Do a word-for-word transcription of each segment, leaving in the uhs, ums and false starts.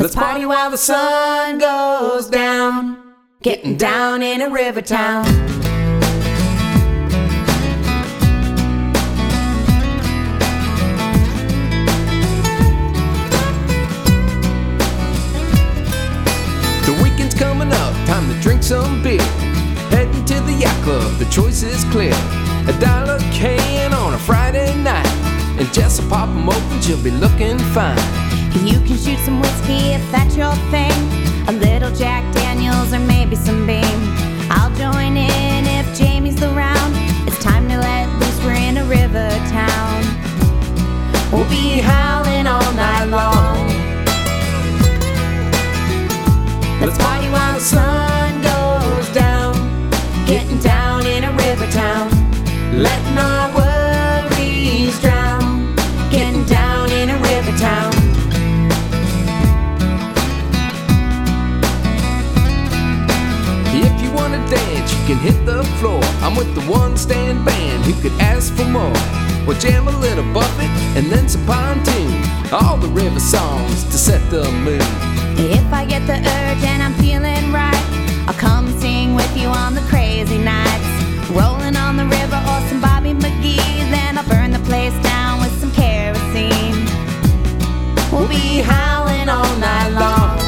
Let's party while the sun goes down, getting down in a river town. The weekend's coming up, time to drink some beer. Heading to the yacht club, the choice is clear. A dollar can on a Friday night, and Jess will pop 'em open, she'll be looking fine. You can shoot some whiskey if that's your thing, a little Jack Daniels or maybe some Beam. I'll join in if Jamie's around. It's time to let loose, we're in a river town. We'll be howling all night long. Let's party while the sun goes down, getting down in a river town. Letting our worries drown, getting down in a river town. If you wanna dance, you can hit the floor. I'm with the one-stand band who could ask for more. We'll jam a little Buffett and then some pontoon, all the river songs to set the mood. If I get the urge and I'm feeling right, I'll come sing with you on the crazy nights. Rolling on the river or some Bobby McGee, then I'll burn the place down with some kerosene. We'll be howling all night long.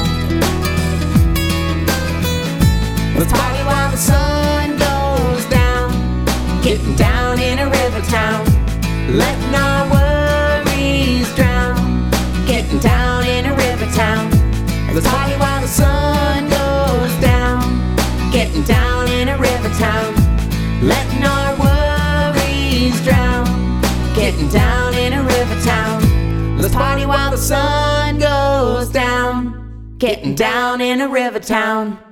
Let's party while the sun goes down, getting down in a river town. Letting our worries drown, getting down in a river town. Let's party while the sun goes down, getting down in a river town. Letting our worries drown, getting down in a river town. Let's party while the sun goes down, getting down in a river town.